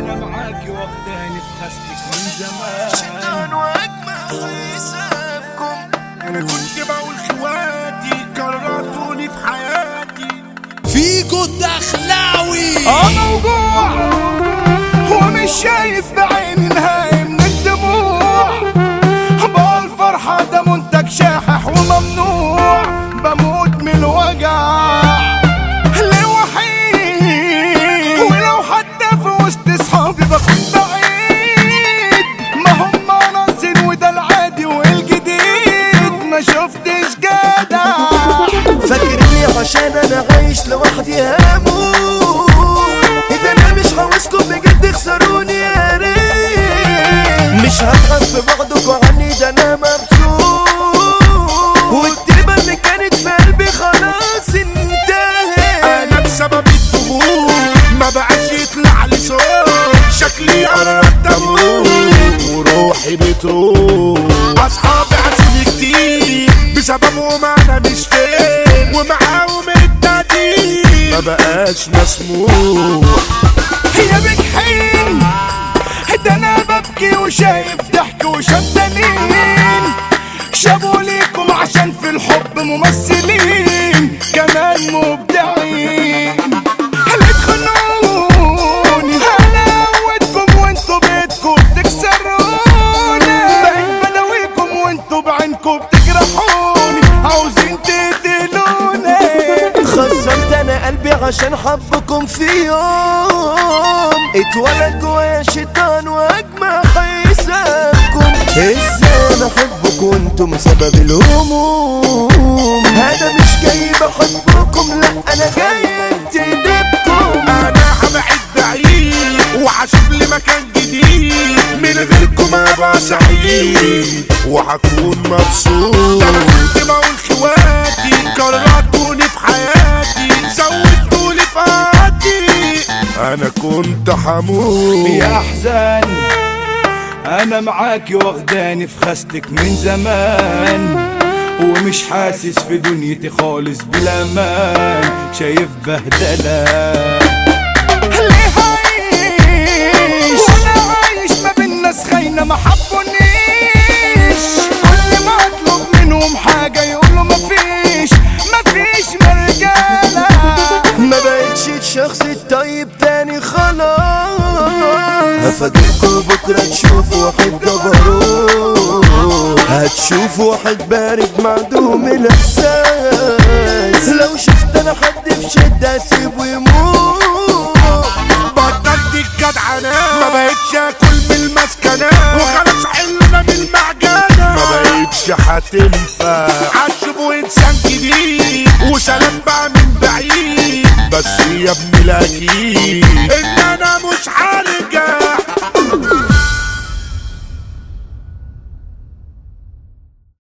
انا معاكي واخداني في خستك من زمان. شيطان واجمع حسابكم. انا كنت بقول خواتي كرهتوني في حياتي. فيجو الدخلاوي موجوع ومش شايف بعيني نهاية من الدموع. بقى الفرحة ده منتج شاحح وممنوع. بموت من الوجع لوحيد، ولو حتى في وسط صحابي بكون بعيد. ما هم ناصر وده العادي والجديد، ما شفتش جدع. فاكرني عشان انا عايش لوحدي هموت. اذا انا مش عاوزكم بجد خسروني يا ريت. مش هضحك في بعضكوا عني ده انا مبسوط. والتربة اللي كانت في قلبي خلاص انتهت. انا بسبب الضغوط ما بقاش يطلع لي صوت. شكلي قربت اموت وروحي بتروح. اصحابي عاشوني كتير بسببهم انا مش فين، ومعاهم التقدير ما بقاش مسموح. يا بجحين ده انا ببكي وشايف ضحك وشمتانين. شابوا ليكم عشان في الحب ممثلين كمان مبدعين. اللي تخنوني هلاوتكم وانتوا بيتكم بتكسروني. بقيت بداويكم وانتوا بعينكم بتجرحوني. عاوزين تقتلوني. خسرت انا قلبي عشان حبكم في يوم. اتولد جوايا شيطان واجمع حسابكم. ازاي انا احبكم وانتم سبب الهموم. انا مش جاي بحبكم، لا انا جاي انتدبكم. انا هبعد بعيد وهشوف لي مكان جديد. من غيركم ابقى سعيد وهكون مبسوط. انا كنت بقول خواتي كرهتوني في حياتي. زودتولي في قعدتي انا كنت حموت. يا احزان انا معاكي واخداني في خستك من زمان. ومش حاسس في دنيتي خالص بالامان. شايف بهدلة ليه عايش وانا عايش ما بين ناس خاينة ما حبونيش. كل ما اطلب منهم حاجة يقولوا مفيش مرجالة. ما بقتش الشخص الطيب تاني خلاص. هفاجئكوا بكرة تشوفوا واحد جبروت. هتشوفوا واحد بارد معدوم الاحساس. لو شفت انا حد في شدة اسيبه يموت. بطلت الجدعنة ما بقتش اكل من المسكنة. وخلاص حلنا من المعجنة ما بقتش هتنفع. عشبوا انسان جديد وسلام بقى من بعيد. بس يا ابني الاكيد